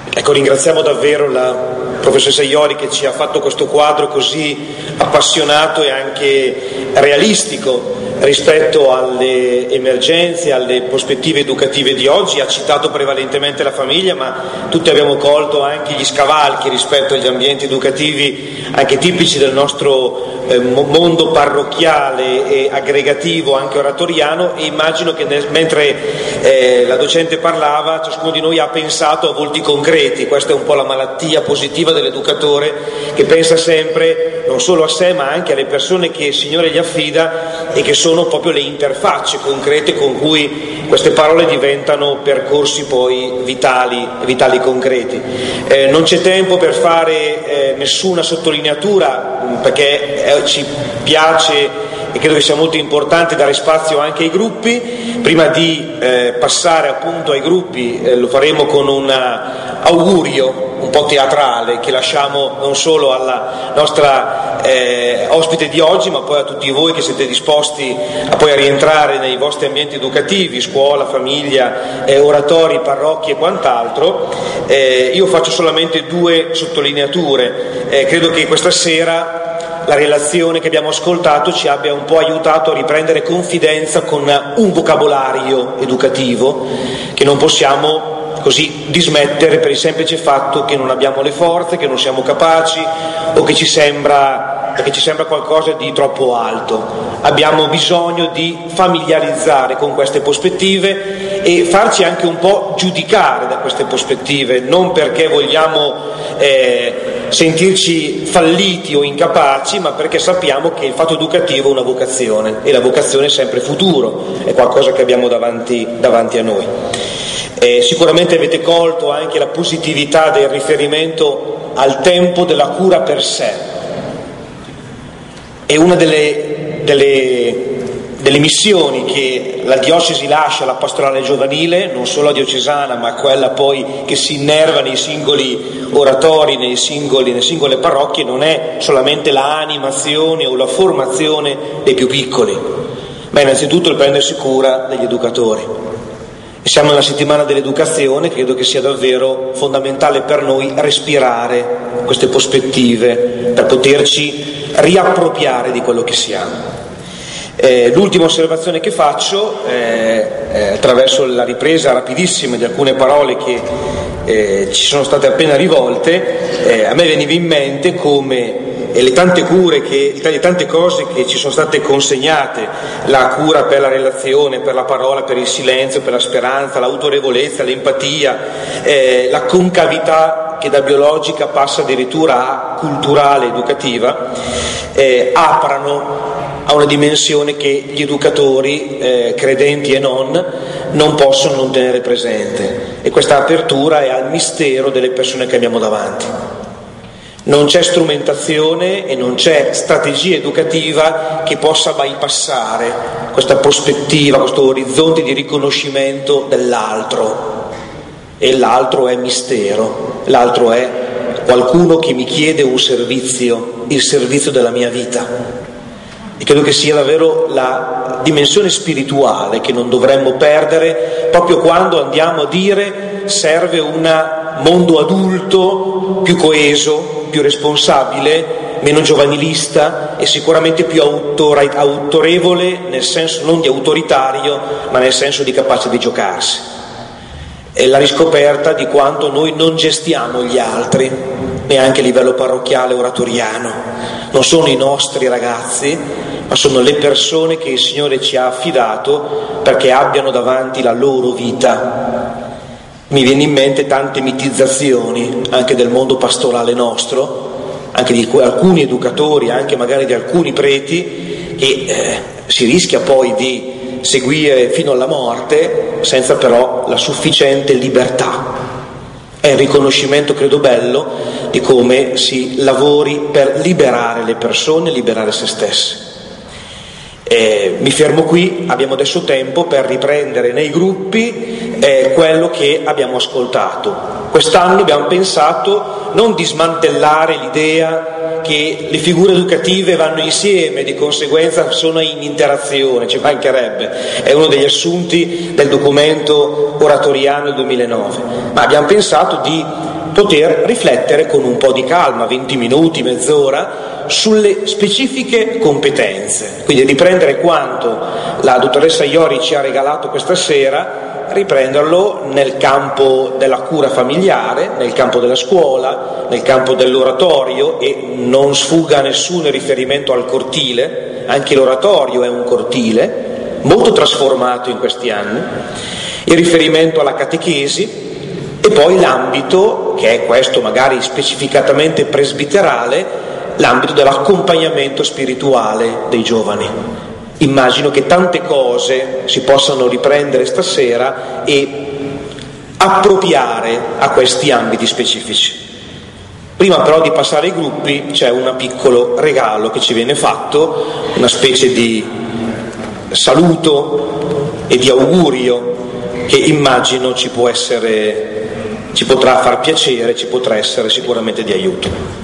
Ecco, ringraziamo davvero la professoressa Iori che ci ha fatto questo quadro così appassionato e anche realistico rispetto alle emergenze, alle prospettive educative di oggi. Ha citato prevalentemente la famiglia, ma tutti abbiamo colto anche gli scavalchi rispetto agli ambienti educativi anche tipici del nostro mondo parrocchiale e aggregativo, anche oratoriano, e immagino che mentre la docente parlava ciascuno di noi ha pensato a volti concreti. Questa è un po' la malattia positiva dell'educatore, che pensa sempre non solo a sé ma anche alle persone che il Signore gli affida e che sono proprio le interfacce concrete con cui queste parole diventano percorsi poi vitali concreti. Non c'è tempo per fare nessuna sottolineatura, perché ci piace e credo che sia molto importante dare spazio anche ai gruppi. Prima di passare appunto ai gruppi lo faremo con un augurio un po' teatrale che lasciamo non solo alla nostra ospite di oggi, ma poi a tutti voi che siete disposti a rientrare nei vostri ambienti educativi, scuola, famiglia, oratori, parrocchie e quant'altro. Io faccio solamente 2 sottolineature. Credo che questa sera la relazione che abbiamo ascoltato ci abbia un po' aiutato a riprendere confidenza con un vocabolario educativo che non possiamo così dismettere per il semplice fatto che non abbiamo le forze, che non siamo capaci o che ci sembra qualcosa di troppo alto. Abbiamo bisogno di familiarizzare con queste prospettive e farci anche un po' giudicare da queste prospettive, non perché vogliamo sentirci falliti o incapaci, ma perché sappiamo che il fatto educativo è una vocazione e la vocazione è sempre futuro, è qualcosa che abbiamo davanti a noi. Sicuramente avete colto anche la positività del riferimento al tempo della cura per sé. È una delle missioni che la diocesi lascia alla pastorale giovanile, non solo la diocesana, ma quella poi che si innerva nei singoli oratori, nelle singole parrocchie. Non è solamente la animazione o la formazione dei più piccoli, ma innanzitutto il prendersi cura degli educatori. E siamo nella settimana dell'educazione, credo che sia davvero fondamentale per noi respirare queste prospettive per poterci riappropriare di quello che siamo. L'ultima osservazione che faccio, attraverso la ripresa rapidissima di alcune parole che ci sono state appena rivolte, a me veniva in mente come le tante cose che ci sono state consegnate, la cura per la relazione, per la parola, per il silenzio, per la speranza, l'autorevolezza, l'empatia, la concavità che da biologica passa addirittura a culturale, educativa, aprono a una dimensione che gli educatori, credenti e non possono non tenere presente, e questa apertura è al mistero delle persone che abbiamo davanti. Non c'è strumentazione e non c'è strategia educativa che possa bypassare questa prospettiva, questo orizzonte di riconoscimento dell'altro. E l'altro è mistero, l'altro è qualcuno che mi chiede un servizio, il servizio della mia vita. E credo che sia davvero la dimensione spirituale che non dovremmo perdere proprio quando andiamo a dire serve un mondo adulto più coeso, più responsabile, meno giovanilista e sicuramente più autorevole, nel senso non di autoritario, ma nel senso di capace di giocarsi. È la riscoperta di quanto noi non gestiamo gli altri, neanche a livello parrocchiale oratoriano. Non sono i nostri ragazzi, ma sono le persone che il Signore ci ha affidato perché abbiano davanti la loro vita. Mi viene in mente tante mitizzazioni anche del mondo pastorale nostro, anche di alcuni educatori, anche magari di alcuni preti, che si rischia poi di seguire fino alla morte senza però la sufficiente libertà. È il riconoscimento, credo, bello di come si lavori per liberare le persone, liberare se stessi. Mi fermo qui, abbiamo adesso tempo per riprendere nei gruppi quello che abbiamo ascoltato. Quest'anno abbiamo pensato non di smantellare l'idea che le figure educative vanno insieme, di conseguenza sono in interazione, ci mancherebbe, è uno degli assunti del documento oratoriano del 2009, ma abbiamo pensato di poter riflettere con un po' di calma, 20 minuti, mezz'ora, sulle specifiche competenze. Quindi riprendere quanto la dottoressa Iori ci ha regalato questa sera, riprenderlo nel campo della cura familiare, nel campo della scuola, nel campo dell'oratorio, e non sfugga a nessuno il riferimento al cortile. Anche l'oratorio è un cortile molto trasformato in questi anni, il riferimento alla catechesi, e poi l'ambito, che è questo magari specificatamente presbiterale, l'ambito dell'accompagnamento spirituale dei giovani. Immagino che tante cose si possano riprendere stasera e appropriare a questi ambiti specifici. Prima però di passare ai gruppi c'è un piccolo regalo che ci viene fatto, una specie di saluto e di augurio che immagino ci potrà far piacere, ci potrà essere sicuramente di aiuto.